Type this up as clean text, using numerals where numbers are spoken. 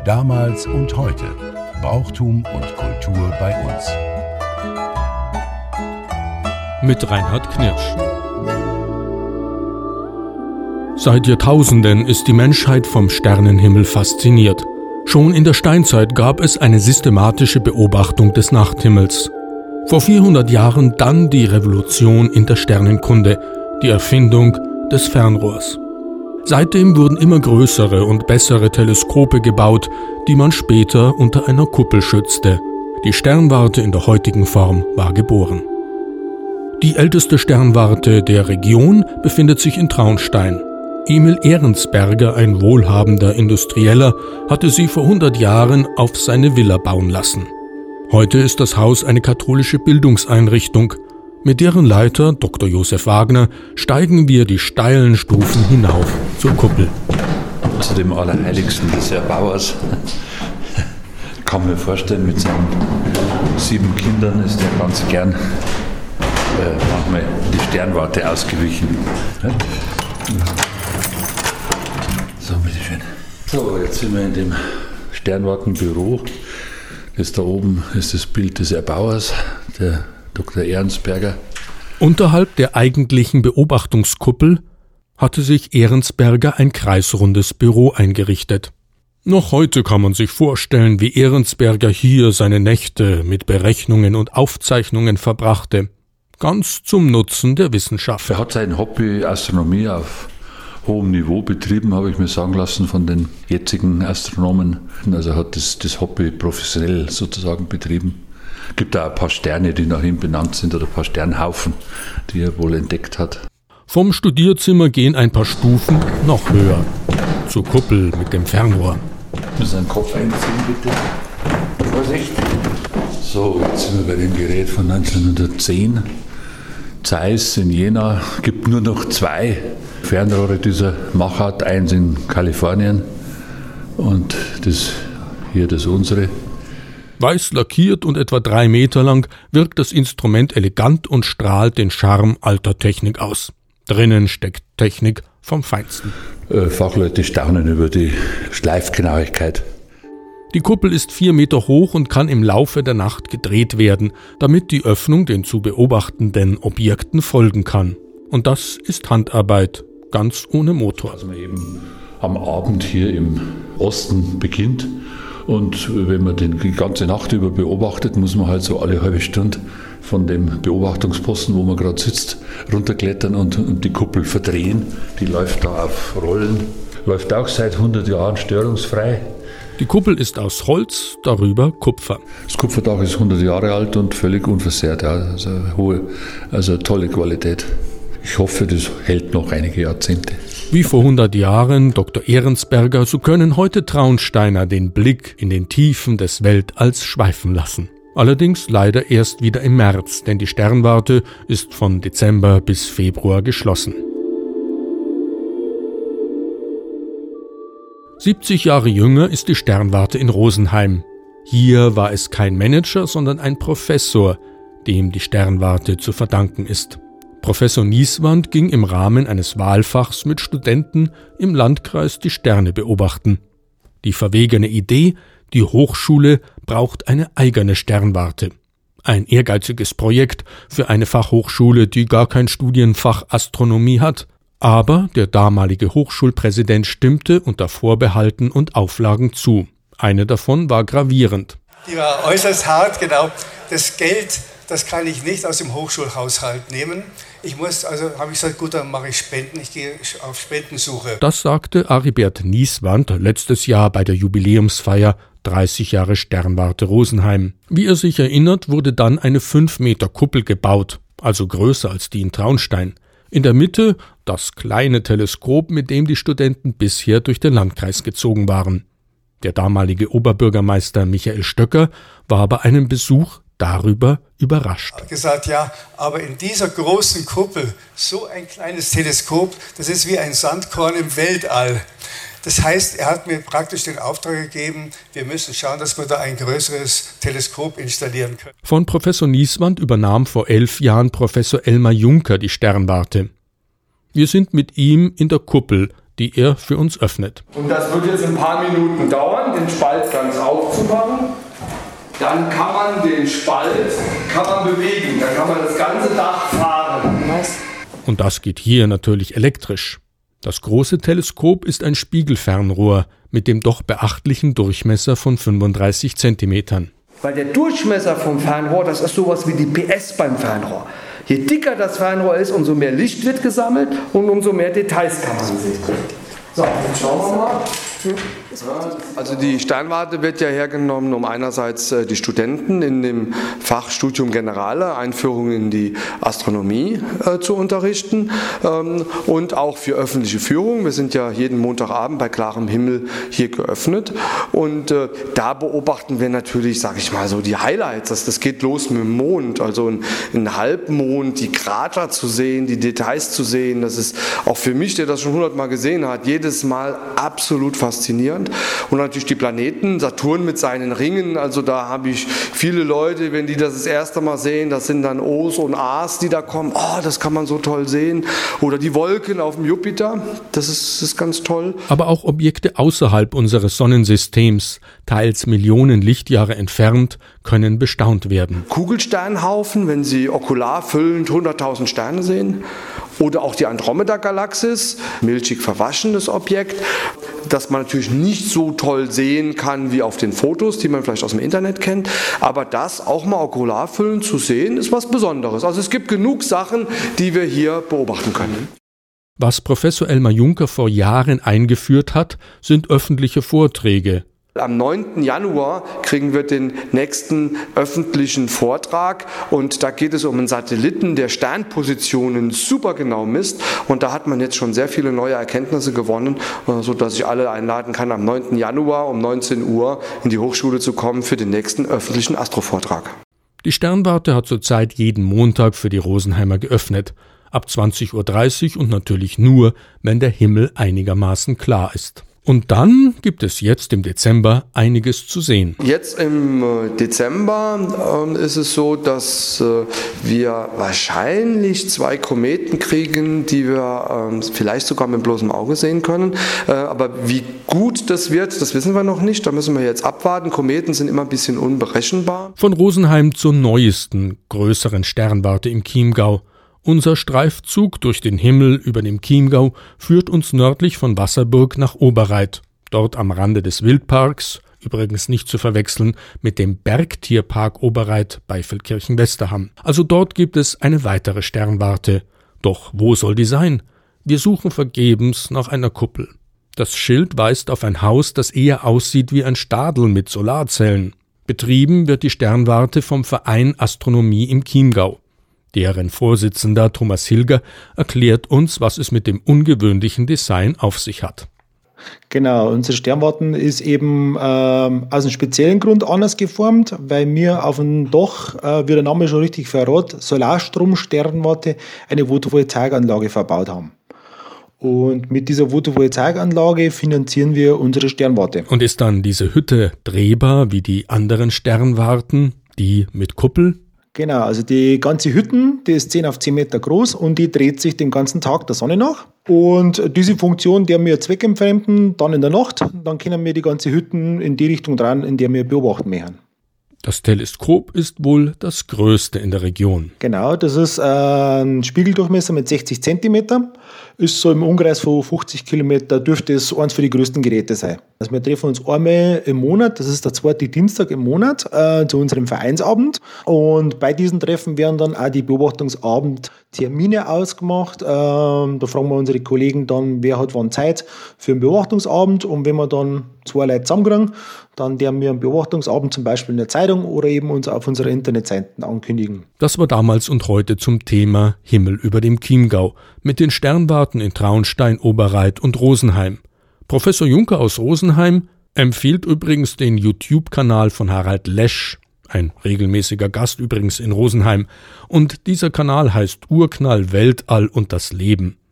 Damals und heute. Brauchtum und Kultur bei uns. Mit Reinhard Knirsch. Seit Jahrtausenden ist die Menschheit vom Sternenhimmel fasziniert. Schon in der Steinzeit gab es eine systematische Beobachtung des Nachthimmels. Vor 400 Jahren dann die Revolution in der Sternenkunde, die Erfindung des Fernrohrs. Seitdem wurden immer größere und bessere Teleskope gebaut, die man später unter einer Kuppel schützte. Die Sternwarte in der heutigen Form war geboren. Die älteste Sternwarte der Region befindet sich in Traunstein. Emil Ehrensperger, ein wohlhabender Industrieller, hatte sie vor 100 Jahren auf seine Villa bauen lassen. Heute ist das Haus eine katholische Bildungseinrichtung. Mit deren Leiter, Dr. Josef Wagner, steigen wir die steilen Stufen hinauf zur Kuppel. Zu dem Allerheiligsten des Erbauers. Kann man mir vorstellen, mit seinen 7 Kindern ist er ganz gern manchmal die Sternwarte ausgewichen. So, bitteschön. So, jetzt sind wir in dem Sternwartenbüro. Das da oben ist das Bild des Erbauers, der Dr. Ehrensperger. Unterhalb der eigentlichen Beobachtungskuppel hatte sich Ehrensperger ein kreisrundes Büro eingerichtet. Noch heute kann man sich vorstellen, wie Ehrensperger hier seine Nächte mit Berechnungen und Aufzeichnungen verbrachte. Ganz zum Nutzen der Wissenschaft. Er hat sein Hobby Astronomie auf hohem Niveau betrieben, habe ich mir sagen lassen von den jetzigen Astronomen. Also er hat das Hobby professionell sozusagen betrieben. Es gibt auch ein paar Sterne, die nach ihm benannt sind, oder ein paar Sternhaufen, die er wohl entdeckt hat. Vom Studierzimmer gehen ein paar Stufen noch höher. Zur Kuppel mit dem Fernrohr. Ich muss einen Kopf einziehen, bitte. Vorsicht. So, jetzt sind wir bei dem Gerät von 1910. Zeiss in Jena. Es gibt nur noch 2 Fernrohre dieser Machart. Eins in Kalifornien und das unsere. Weiß lackiert und etwa 3 Meter lang wirkt das Instrument elegant und strahlt den Charme alter Technik aus. Drinnen steckt Technik vom Feinsten. Fachleute staunen über die Schleifgenauigkeit. Die Kuppel ist 4 Meter hoch und kann im Laufe der Nacht gedreht werden, damit die Öffnung den zu beobachtenden Objekten folgen kann. Und das ist Handarbeit, ganz ohne Motor. Also man eben am Abend hier im Osten beginnt. Und wenn man die ganze Nacht über beobachtet, muss man halt so alle halbe Stunde von dem Beobachtungsposten, wo man gerade sitzt, runterklettern und die Kuppel verdrehen. Die läuft da auf Rollen, läuft auch seit 100 Jahren störungsfrei. Die Kuppel ist aus Holz, darüber Kupfer. Das Kupferdach ist 100 Jahre alt und völlig unversehrt. Also tolle Qualität. Ich hoffe, das hält noch einige Jahrzehnte. Wie vor 100 Jahren Dr. Ehrensperger, so können heute Traunsteiner den Blick in den Tiefen des Weltalls schweifen lassen. Allerdings leider erst wieder im März, denn die Sternwarte ist von Dezember bis Februar geschlossen. 70 Jahre jünger ist die Sternwarte in Rosenheim. Hier war es kein Manager, sondern ein Professor, dem die Sternwarte zu verdanken ist. Professor Nieswand ging im Rahmen eines Wahlfachs mit Studenten im Landkreis die Sterne beobachten. Die verwegene Idee, die Hochschule braucht eine eigene Sternwarte. Ein ehrgeiziges Projekt für eine Fachhochschule, die gar kein Studienfach Astronomie hat. Aber der damalige Hochschulpräsident stimmte unter Vorbehalten und Auflagen zu. Eine davon war gravierend. Die war äußerst hart, genau. Das Geld, das kann ich nicht aus dem Hochschulhaushalt nehmen. Habe ich gesagt, gut, dann mache ich Spenden, ich gehe auf Spendensuche. Das sagte Aribert Nieswand letztes Jahr bei der Jubiläumsfeier 30 Jahre Sternwarte Rosenheim. Wie er sich erinnert, wurde dann eine 5 Meter Kuppel gebaut, also größer als die in Traunstein. In der Mitte das kleine Teleskop, mit dem die Studenten bisher durch den Landkreis gezogen waren. Der damalige Oberbürgermeister Michael Stöcker war bei einem Besuch darüber überrascht. Er hat gesagt, ja, aber in dieser großen Kuppel, so ein kleines Teleskop, das ist wie ein Sandkorn im Weltall. Das heißt, er hat mir praktisch den Auftrag gegeben, wir müssen schauen, dass wir da ein größeres Teleskop installieren können. Von Professor Nieswand übernahm vor 11 Jahren Professor Elmar Juncker die Sternwarte. Wir sind mit ihm in der Kuppel, die er für uns öffnet. Und das wird jetzt ein paar Minuten dauern, den Spalt ganz aufzumachen. Dann kann man den Spalt bewegen, dann kann man das ganze Dach fahren. Und das geht hier natürlich elektrisch. Das große Teleskop ist ein Spiegelfernrohr mit dem doch beachtlichen Durchmesser von 35 Zentimetern. Weil der Durchmesser vom Fernrohr, das ist sowas wie die PS beim Fernrohr. Je dicker das Fernrohr ist, umso mehr Licht wird gesammelt und umso mehr Details kann man sehen. So, jetzt schauen wir mal. Also die Sternwarte wird ja hergenommen, um einerseits die Studenten in dem Fachstudium Generale, Einführung in die Astronomie zu unterrichten und auch für öffentliche Führung. Wir sind ja jeden Montagabend bei klarem Himmel hier geöffnet und da beobachten wir natürlich, sage ich mal, so die Highlights. Das geht los mit dem Mond, also ein Halbmond, die Krater zu sehen, die Details zu sehen. Das ist auch für mich, der das schon 100-mal gesehen hat, jedes Mal absolut faszinierend. Und natürlich die Planeten, Saturn mit seinen Ringen, also da habe ich viele Leute, wenn die das erste Mal sehen, das sind dann O's und A's, die da kommen, oh, das kann man so toll sehen. Oder die Wolken auf dem Jupiter, das ist ganz toll. Aber auch Objekte außerhalb unseres Sonnensystems, teils Millionen Lichtjahre entfernt, können bestaunt werden. Kugelsternhaufen, wenn Sie okularfüllend 100.000 Sterne sehen. Oder auch die Andromeda-Galaxis, milchig verwaschenes Objekt, das man natürlich nicht so toll sehen kann wie auf den Fotos, die man vielleicht aus dem Internet kennt. Aber das auch mal okularfüllend zu sehen, ist was Besonderes. Also es gibt genug Sachen, die wir hier beobachten können. Was Professor Elmar Juncker vor Jahren eingeführt hat, sind öffentliche Vorträge. Am 9. Januar kriegen wir den nächsten öffentlichen Vortrag und da geht es um einen Satelliten, der Sternpositionen super genau misst und da hat man jetzt schon sehr viele neue Erkenntnisse gewonnen, sodass ich alle einladen kann, am 9. Januar um 19 Uhr in die Hochschule zu kommen für den nächsten öffentlichen Astrovortrag. Die Sternwarte hat zurzeit jeden Montag für die Rosenheimer geöffnet, ab 20.30 Uhr und natürlich nur, wenn der Himmel einigermaßen klar ist. Und dann gibt es jetzt im Dezember einiges zu sehen. Jetzt im Dezember ist es so, dass wir wahrscheinlich 2 Kometen kriegen, die wir vielleicht sogar mit bloßem Auge sehen können. Aber wie gut das wird, das wissen wir noch nicht. Da müssen wir jetzt abwarten. Kometen sind immer ein bisschen unberechenbar. Von Rosenheim zur neuesten, größeren Sternwarte im Chiemgau. Unser Streifzug durch den Himmel über dem Chiemgau führt uns nördlich von Wasserburg nach Oberreit. Dort am Rande des Wildparks, übrigens nicht zu verwechseln mit dem Bergtierpark Oberreit bei Feldkirchen-Westerham. Also dort gibt es eine weitere Sternwarte. Doch wo soll die sein? Wir suchen vergebens nach einer Kuppel. Das Schild weist auf ein Haus, das eher aussieht wie ein Stadel mit Solarzellen. Betrieben wird die Sternwarte vom Verein Astronomie im Chiemgau. Deren Vorsitzender Thomas Hilger erklärt uns, was es mit dem ungewöhnlichen Design auf sich hat. Genau, unsere Sternwarten ist eben aus einem speziellen Grund anders geformt, weil wir auf dem Dach, wie der Name schon richtig verrät, Solarstrom-Sternwarte eine Photovoltaikanlage verbaut haben. Und mit dieser Photovoltaikanlage finanzieren wir unsere Sternwarte. Und ist dann diese Hütte drehbar wie die anderen Sternwarten, die mit Kuppel? Genau, also die ganze Hütten, die ist 10 auf 10 Meter groß und die dreht sich den ganzen Tag der Sonne nach. Und diese Funktion, die haben wir zweckentfremden, dann in der Nacht, dann können wir die ganze Hütten in die Richtung dran, in der wir beobachten möchten. Das Teleskop ist wohl das größte in der Region. Genau, das ist ein Spiegeldurchmesser mit 60 Zentimeter. Ist so im Umkreis von 50 Kilometer, dürfte es eines für die größten Geräte sein. Also wir treffen uns einmal im Monat, das ist der 2. Dienstag im Monat, zu unserem Vereinsabend. Und bei diesen Treffen werden dann auch die Beobachtungsabendtermine ausgemacht. Da fragen wir unsere Kollegen dann, wer hat wann Zeit für einen Beobachtungsabend. Und wenn wir dann 2 Leute zusammenkriegen, dann werden wir einen Beobachtungsabend zum Beispiel in der Zeitung oder eben uns auf unserer Internetseite ankündigen. Das war damals und heute zum Thema Himmel über dem Chiemgau mit den Sternwarten in Traunstein, Oberreit und Rosenheim. Professor Juncker aus Rosenheim empfiehlt übrigens den YouTube-Kanal von Harald Lesch, ein regelmäßiger Gast übrigens in Rosenheim. Und dieser Kanal heißt Urknall, Weltall und das Leben.